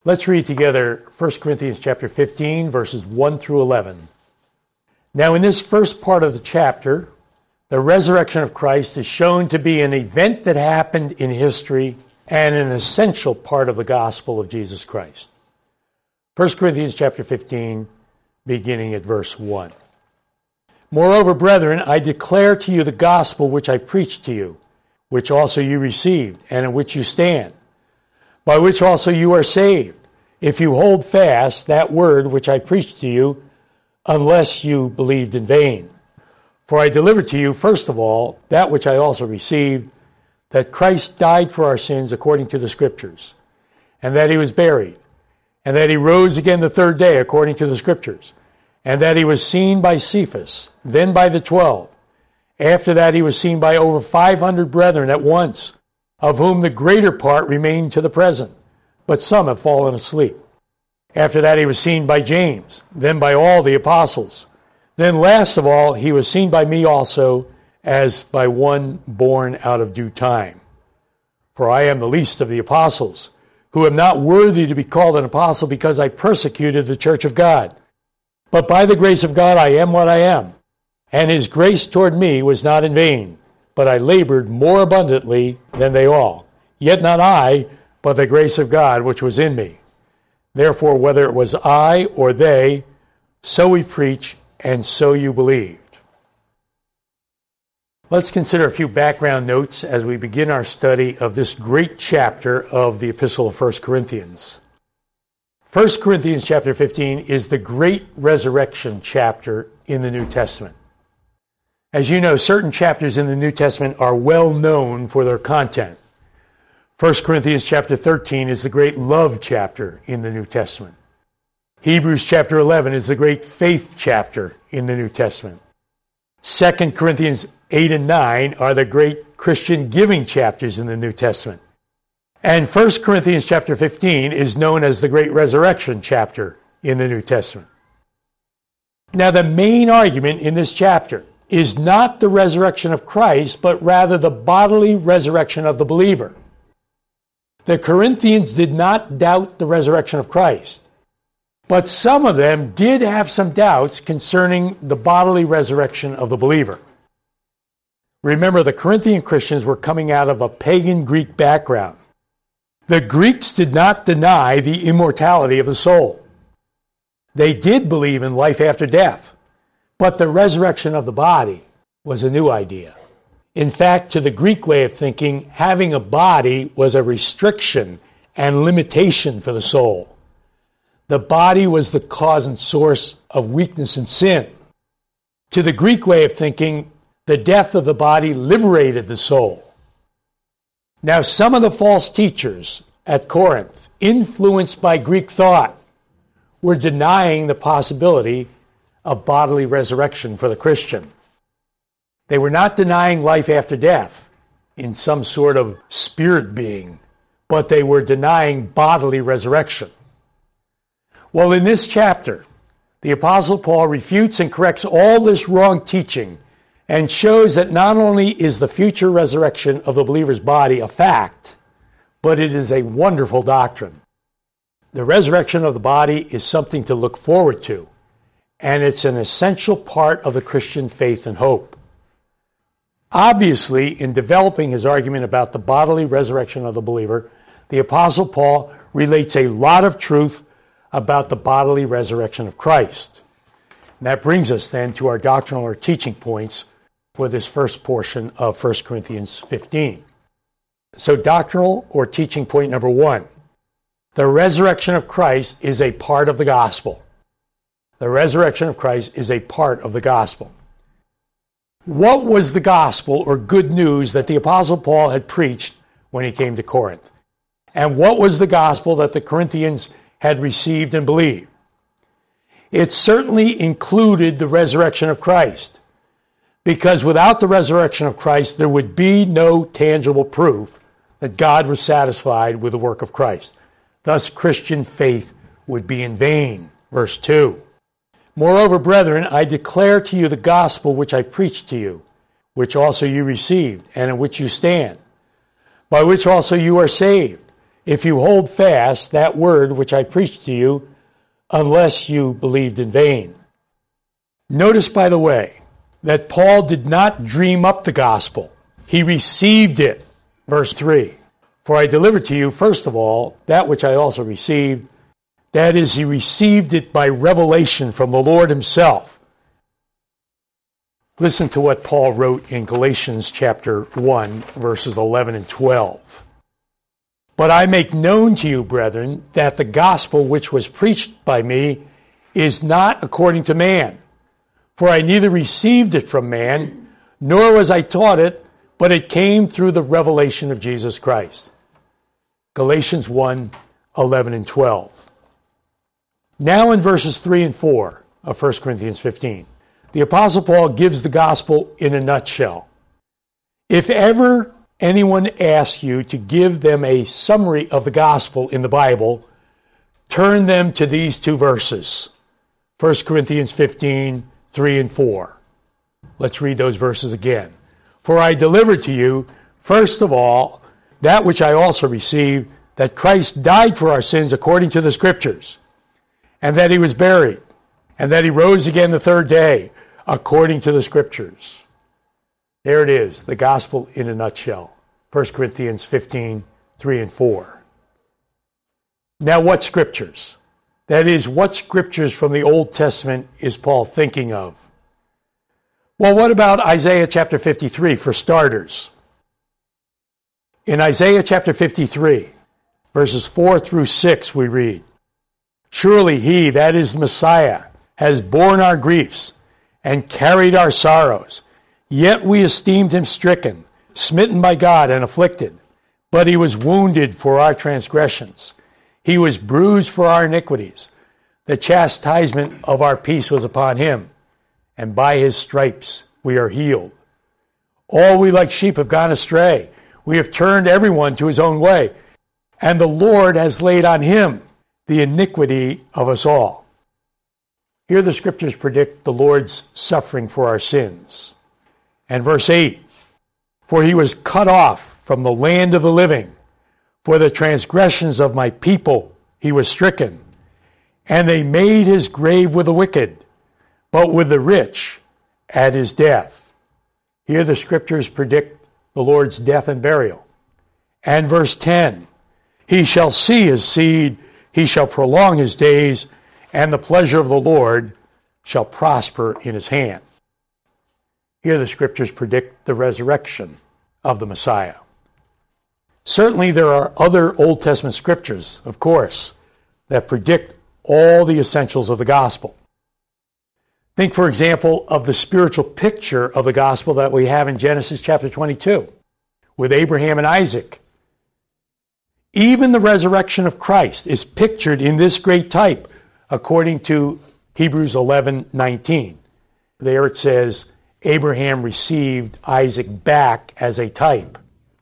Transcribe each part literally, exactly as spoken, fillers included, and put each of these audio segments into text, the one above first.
Let's read together First Corinthians chapter fifteen, verses one through eleven. Now, in this first part of the chapter, the resurrection of Christ is shown to be an event that happened in history and an essential part of the gospel of Jesus Christ. First Corinthians chapter fifteen, beginning at verse one. Moreover, brethren, I declare to you the gospel which I preached to you, which also you received, and in which you stand, by which also you are saved, if you hold fast that word which I preached to you, unless you believed in vain. For I delivered to you, first of all, that which I also received, that Christ died for our sins according to the Scriptures, and that he was buried, and that he rose again the third day according to the Scriptures, and that he was seen by Cephas, then by the twelve. After that he was seen by over five hundred brethren at once, of whom the greater part remain to the present, but some have fallen asleep. After that he was seen by James, then by all the apostles. Then last of all he was seen by me also, as by one born out of due time. For I am the least of the apostles, who am not worthy to be called an apostle because I persecuted the church of God. But by the grace of God I am what I am, and his grace toward me was not in vain, but I labored more abundantly than they all. Yet not I, but the grace of God which was in me. Therefore, whether it was I or they, so we preach, and so you believed. Let's consider a few background notes as we begin our study of this great chapter of the Epistle of First Corinthians. First Corinthians chapter fifteen is the great resurrection chapter in the New Testament. As you know, certain chapters in the New Testament are well known for their content. First Corinthians chapter thirteen is the great love chapter in the New Testament. Hebrews chapter eleven is the great faith chapter in the New Testament. Second Corinthians eight and nine are the great Christian giving chapters in the New Testament. And First Corinthians chapter fifteen is known as the great resurrection chapter in the New Testament. Now, the main argument in this chapter is not the resurrection of Christ, but rather the bodily resurrection of the believer. The Corinthians did not doubt the resurrection of Christ, but some of them did have some doubts concerning the bodily resurrection of the believer. Remember, the Corinthian Christians were coming out of a pagan Greek background. The Greeks did not deny the immortality of the soul. They did believe in life after death, but the resurrection of the body was a new idea. In fact, to the Greek way of thinking, having a body was a restriction and limitation for the soul. The body was the cause and source of weakness and sin. To the Greek way of thinking, the death of the body liberated the soul. Now, some of the false teachers at Corinth, influenced by Greek thought, were denying the possibility of bodily resurrection for the Christian. They were not denying life after death in some sort of spirit being, but they were denying bodily resurrection. Well, in this chapter, the Apostle Paul refutes and corrects all this wrong teaching and shows that not only is the future resurrection of the believer's body a fact, but it is a wonderful doctrine. The resurrection of the body is something to look forward to, and it's an essential part of the Christian faith and hope. Obviously, in developing his argument about the bodily resurrection of the believer, the Apostle Paul relates a lot of truth about the bodily resurrection of Christ. And that brings us then to our doctrinal or teaching points for this first portion of First Corinthians fifteen. So doctrinal or teaching point number one, the resurrection of Christ is a part of the gospel. The resurrection of Christ is a part of the gospel. What was the gospel or good news that the Apostle Paul had preached when he came to Corinth? And what was the gospel that the Corinthians had received and believed? It certainly included the resurrection of Christ, because without the resurrection of Christ, there would be no tangible proof that God was satisfied with the work of Christ. Thus, Christian faith would be in vain. Verse two. Moreover, brethren, I declare to you the gospel which I preached to you, which also you received, and in which you stand, by which also you are saved, if you hold fast that word which I preached to you, unless you believed in vain. Notice, by the way, that Paul did not dream up the gospel. He received it. Verse three, for I delivered to you, first of all, that which I also received. That is, he received it by revelation from the Lord himself. Listen to what Paul wrote in Galatians chapter one, verses eleven and twelve. But I make known to you, brethren, that the gospel which was preached by me is not according to man. For I neither received it from man, nor was I taught it, but it came through the revelation of Jesus Christ. Galatians one, eleven and twelve. Now in verses three and four of First Corinthians fifteen, the Apostle Paul gives the gospel in a nutshell. If ever anyone asks you to give them a summary of the gospel in the Bible, turn them to these two verses, First Corinthians fifteen, three and four. Let's read those verses again. For I delivered to you, first of all, that which I also received, that Christ died for our sins according to the Scriptures, and that he was buried, and that he rose again the third day, according to the Scriptures. There it is, the gospel in a nutshell. First Corinthians fifteen, three and four. Now what Scriptures? That is, what Scriptures from the Old Testament is Paul thinking of? Well, what about Isaiah chapter fifty-three, for starters? In Isaiah chapter fifty-three, verses four through six, we read, surely he, that is Messiah, has borne our griefs and carried our sorrows. Yet we esteemed him stricken, smitten by God, and afflicted. But he was wounded for our transgressions. He was bruised for our iniquities. The chastisement of our peace was upon him, and by his stripes we are healed. All we like sheep have gone astray. We have turned everyone to his own way, and the Lord has laid on him the iniquity of us all. Here the Scriptures predict the Lord's suffering for our sins. And verse eight, for he was cut off from the land of the living. For the transgressions of my people he was stricken. And they made his grave with the wicked, but with the rich at his death. Here the Scriptures predict the Lord's death and burial. And verse ten, he shall see his seed, he shall prolong his days, and the pleasure of the Lord shall prosper in his hand. Here the Scriptures predict the resurrection of the Messiah. Certainly there are other Old Testament Scriptures, of course, that predict all the essentials of the gospel. Think, for example, of the spiritual picture of the gospel that we have in Genesis chapter twenty-two with Abraham and Isaac. Even the resurrection of Christ is pictured in this great type, according to Hebrews eleven nineteen. There it says, Abraham received Isaac back as a type.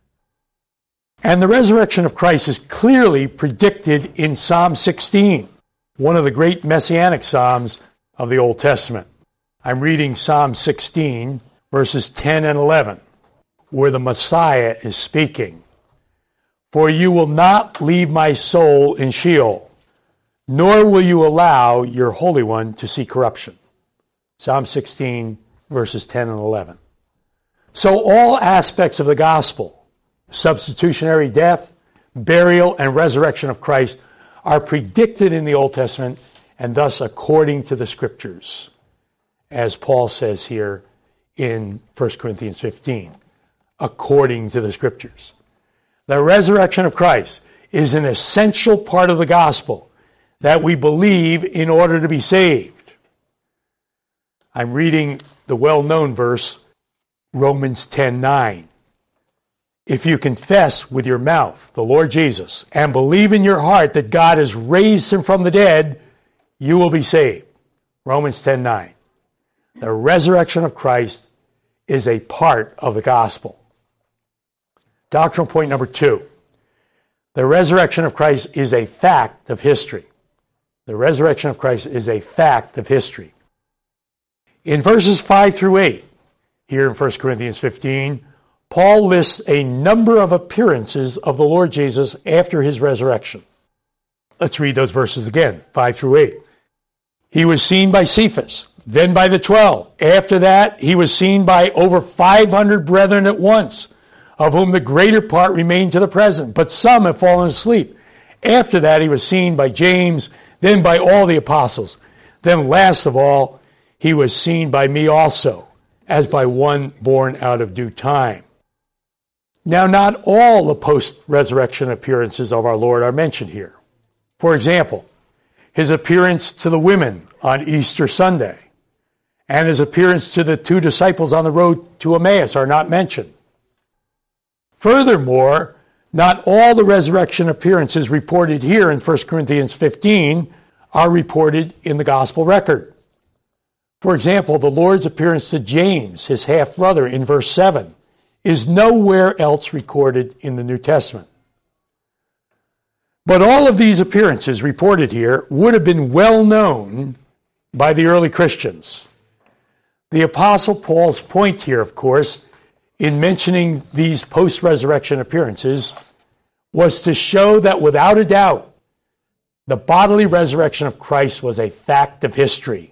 And the resurrection of Christ is clearly predicted in Psalm sixteen, one of the great messianic psalms of the Old Testament. I'm reading Psalm sixteen, verses ten and eleven, where the Messiah is speaking. For you will not leave my soul in Sheol, nor will you allow your Holy One to see corruption. Psalm sixteen, verses ten and eleven. So all aspects of the gospel, substitutionary death, burial, and resurrection of Christ, are predicted in the Old Testament and thus according to the Scriptures, as Paul says here in First Corinthians fifteen, according to the Scriptures. The resurrection of Christ is an essential part of the gospel that we believe in order to be saved. I'm reading the well-known verse, Romans ten nine. If you confess with your mouth the Lord Jesus and believe in your heart that God has raised him from the dead, you will be saved. Romans ten nine. The resurrection of Christ is a part of the gospel. Doctrinal point number two. The resurrection of Christ is a fact of history. The resurrection of Christ is a fact of history. In verses five through eight, here in First Corinthians fifteen, Paul lists a number of appearances of the Lord Jesus after his resurrection. Let's read those verses again, five through eight. He was seen by Cephas, then by the twelve. After that, he was seen by over five hundred brethren at once, of whom the greater part remain to the present, but some have fallen asleep. After that, he was seen by James, then by all the apostles. Then last of all, he was seen by me also, as by one born out of due time. Now, not all the post-resurrection appearances of our Lord are mentioned here. For example, his appearance to the women on Easter Sunday and his appearance to the two disciples on the road to Emmaus are not mentioned. Furthermore, not all the resurrection appearances reported here in First Corinthians fifteen are reported in the gospel record. For example, the Lord's appearance to James, his half-brother, in verse seven, is nowhere else recorded in the New Testament. But all of these appearances reported here would have been well known by the early Christians. The Apostle Paul's point here, of course, in mentioning these post-resurrection appearances was to show that without a doubt, the bodily resurrection of Christ was a fact of history.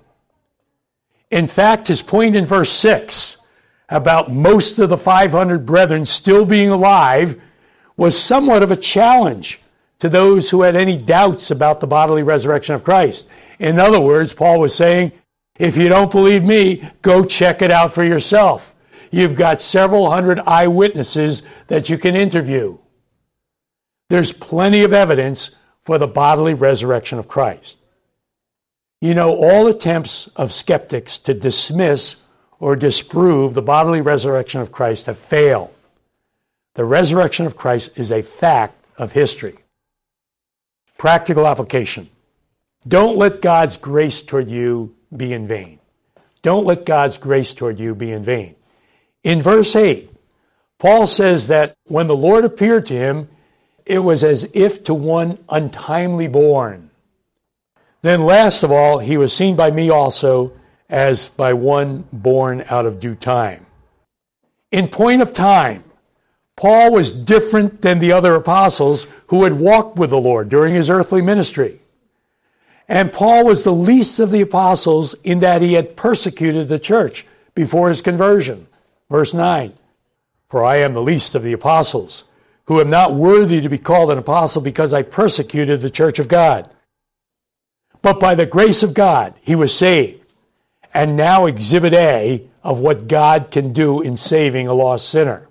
In fact, his point in verse six about most of the five hundred brethren still being alive was somewhat of a challenge to those who had any doubts about the bodily resurrection of Christ. In other words, Paul was saying, if you don't believe me, go check it out for yourself. You've got several hundred eyewitnesses that you can interview. There's plenty of evidence for the bodily resurrection of Christ. You know, all attempts of skeptics to dismiss or disprove the bodily resurrection of Christ have failed. The resurrection of Christ is a fact of history. Practical application. Don't let God's grace toward you be in vain. Don't let God's grace toward you be in vain. In verse eight, Paul says that when the Lord appeared to him, it was as if to one untimely born. Then last of all, he was seen by me also as by one born out of due time. In point of time, Paul was different than the other apostles who had walked with the Lord during his earthly ministry. And Paul was the least of the apostles in that he had persecuted the church before his conversion. Verse nine, for I am the least of the apostles, who am not worthy to be called an apostle because I persecuted the church of God. But by the grace of God, he was saved, and now exhibit A of what God can do in saving a lost sinner.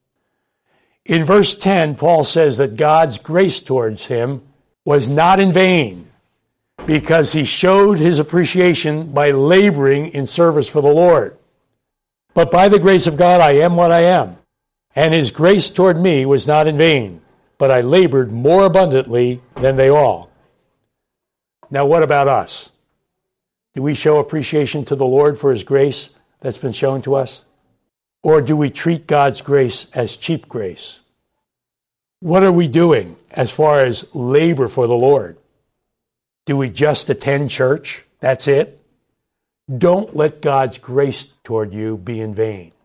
In verse ten, Paul says that God's grace towards him was not in vain, because he showed his appreciation by laboring in service for the Lord. But by the grace of God, I am what I am, and his grace toward me was not in vain, but I labored more abundantly than they all. Now, what about us? Do we show appreciation to the Lord for his grace that's been shown to us? Or do we treat God's grace as cheap grace? What are we doing as far as labor for the Lord? Do we just attend church? That's it? Don't let God's grace toward you be in vain.